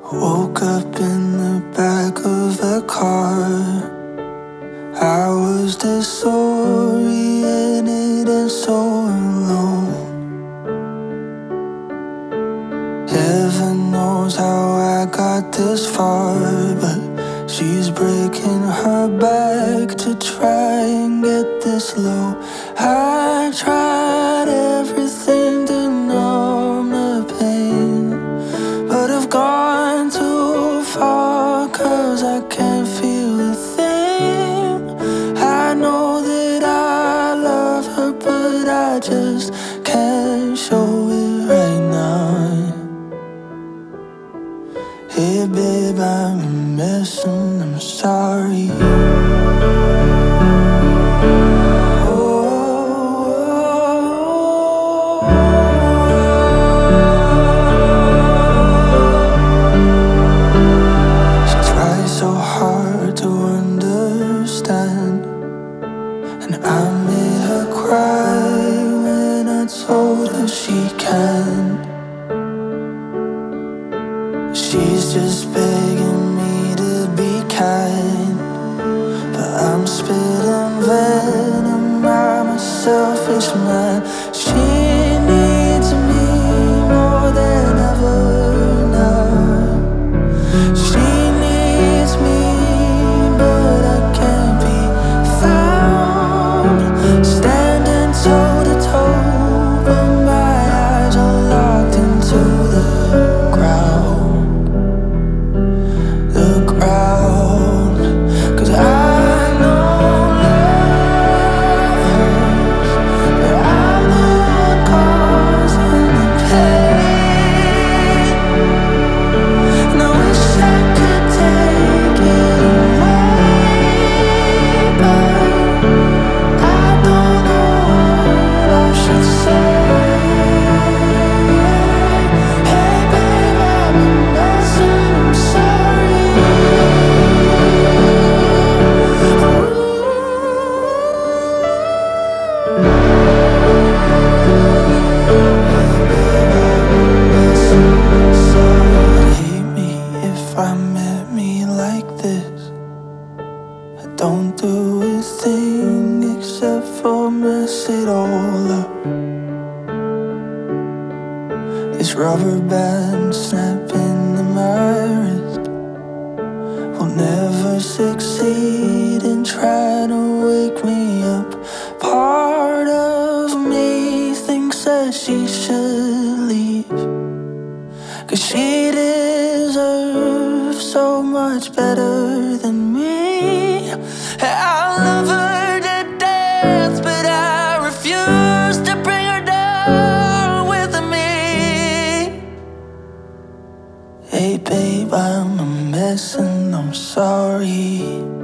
Woke up in the back of a car. I was disoriented and so alone. Heaven knows how I got this far, but she's breaking her back to try and get this low. I tried everything to numb the pain, but I've gone too far, 'cause I can't feel a thing. I know that I love her, but I just can't show it right now. Hey babe, I'm a mess and I'm sorry. So hard to understand, and I made her cry when I told her she can. She's just begging me to be kind, but I'm spitting venom. I'm a selfish man. She needs me more than ever now. She needs me, but I can't be found. Standing toe to toe, but my eyes are locked into the ground. The ground. 'Cause I know love hurts, but I'm the one causing the pain. And I wish I could take it away, but I don't know what I should say. Hey babe, I'm a mess and I'm sorry. Hate me if I met me like this. I don't do a thing except for mess it all up. This rubber band snapping to my wrist will never succeed in trying to wake me up. Part of me thinks that she should leave, 'cause she deserves so much better than me. I love her to death, but I refuse to bring her down with me. Hey babe, I'm a mess and I'm sorry.